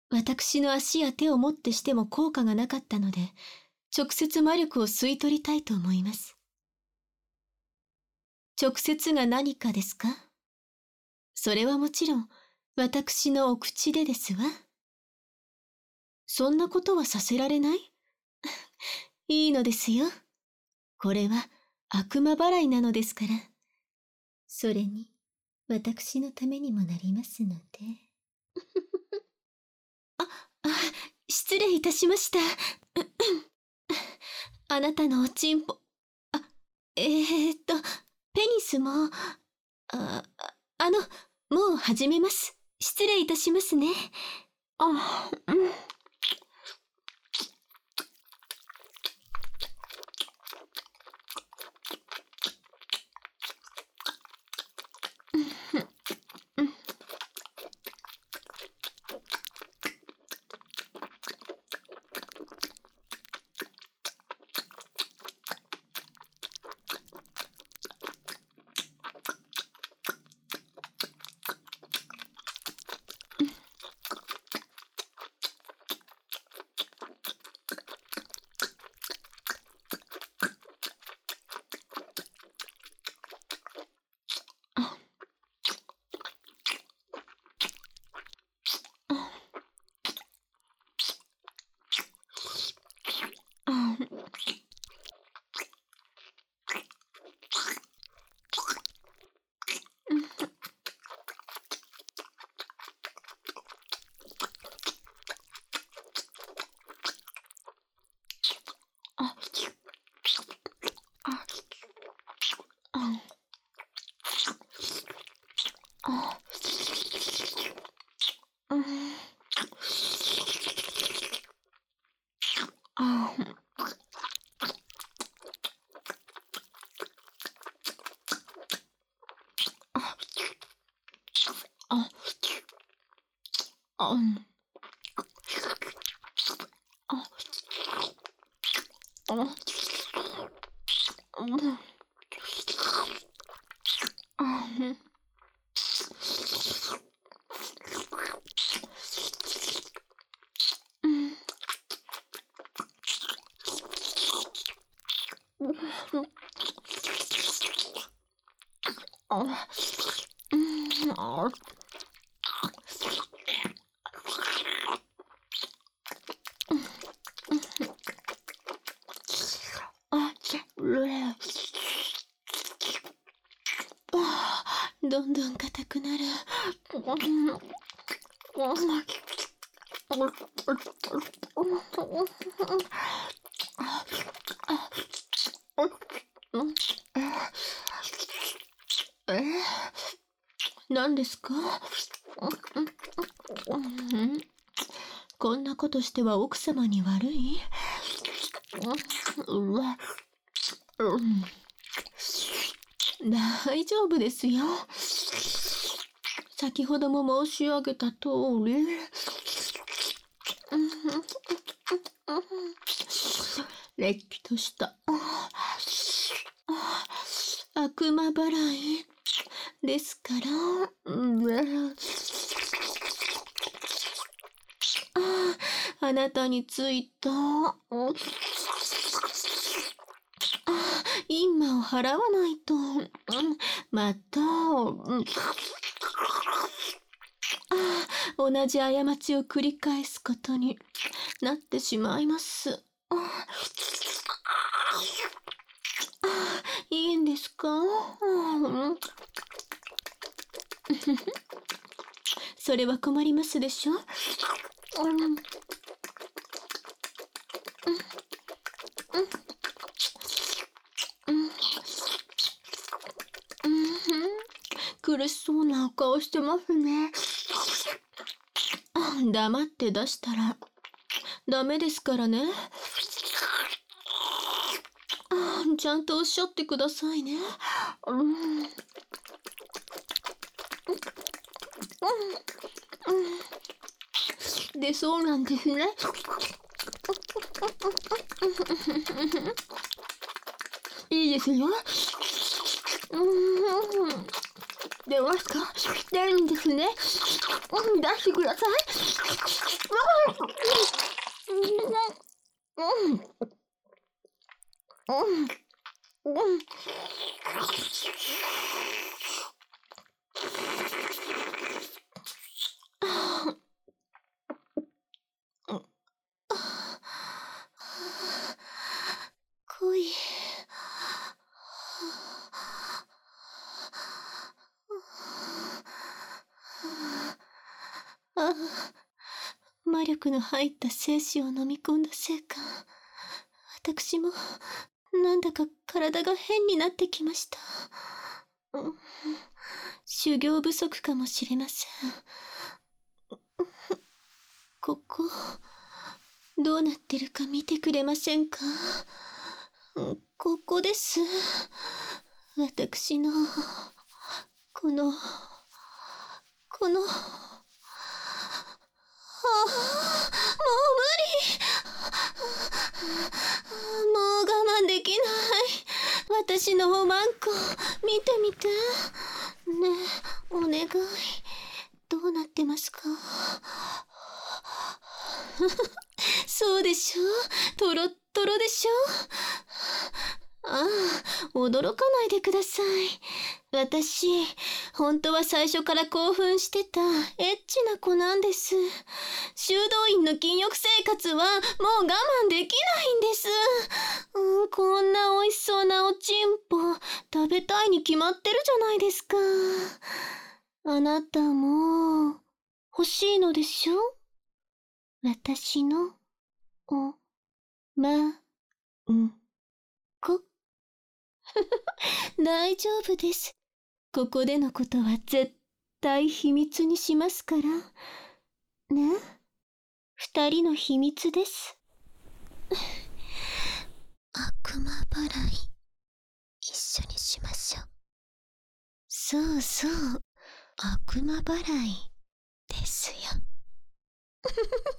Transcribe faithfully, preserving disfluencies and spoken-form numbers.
私の足や手をもってしても効果がなかったので、直接魔力を吸い取りたいと思います。直接が何かですか？それはもちろん、私のお口でですわ。そんなことはさせられない？いいのですよ。これは悪魔払いなのですから。それに、私のためにもなりますので。あ、あ、失礼いたしました。あなたのおちんぽ、あ、えー、っと、ペニスも、あ、あの、もう始めます。失礼いたしますね。あ、うん。どんどん硬くなる。え、何ですか？こんなことしては奥様に悪い？大丈夫ですよ。先ほども申し上げた通り。れっきとした悪魔払いですから。あなたについた因果を払わないと、また同じ過ちを繰り返すことになってしまいます。いいんですか？それは困りますでしょ？苦しそうな顔してますね。黙って出したらダメですからね。ちゃんとおっしゃってくださいね。で、そうなんですね。いいですよ。出ますか？出るんですね。出してください。 うん。うん。恋。ああ、魔力の入った精子を飲み込んだせいか、私もなんだか体が変になってきました。うん、修行不足かもしれません。ここ、どうなってるか見てくれませんか？ここです。私の、この、この、ああ、もう無理。もう我慢できない。私のおまんこ、見てみて。ねえ、お願い。どうなってますか？そうでしょ？トロットロでしょ？ああ、驚かないでください。私、本当は最初から興奮してたエッチな子なんです。修道院の禁欲生活はもう我慢できないんです。うん、こんな美味しそうなおちんぽ食べたいに決まってるじゃないですか。あなたも欲しいのでしょ？私のおまんこ。大丈夫です。ここでのことは絶対秘密にしますから。ね？二人の秘密です。悪魔払い、一緒にしましょう。そうそう、悪魔払いですよ。